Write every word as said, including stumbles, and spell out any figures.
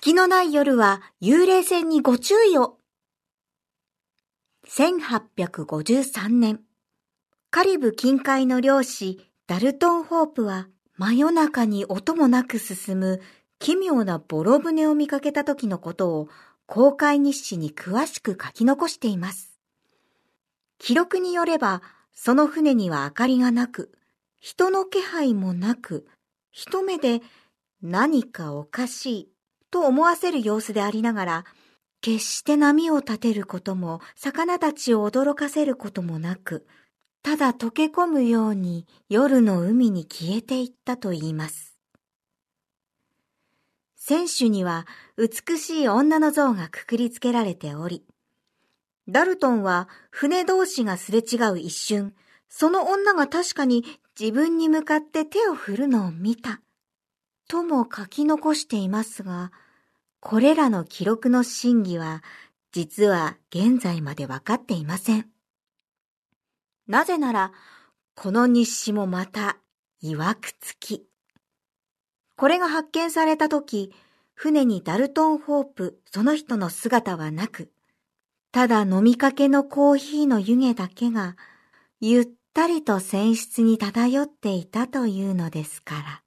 月のない夜は幽霊船にご注意を。せんはっぴゃくごじゅうさんねん、カリブ近海の漁師ダルトン・ホープは真夜中に音もなく進む奇妙なボロ船を見かけた時のことを航海日誌に詳しく書き残しています。記録によれば、その船には明かりがなく、人の気配もなく、一目で何かおかしいと思わせる様子でありながら、決して波を立てることも魚たちを驚かせることもなく、ただ溶け込むように夜の海に消えていったといいます。船首には美しい女の像がくくりつけられており、ダルトンは船同士がすれ違う一瞬、その女が確かに自分に向かって手を振るのを見た、とも書き残していますが、これらの記録の真偽は実は現在まで分かっていません。なぜなら、この日誌もまた曰くつき。これが発見されたとき、船にダルトン・ホープその人の姿はなく、ただ飲みかけのコーヒーの湯気だけがゆったりと船室に漂っていたというのですから。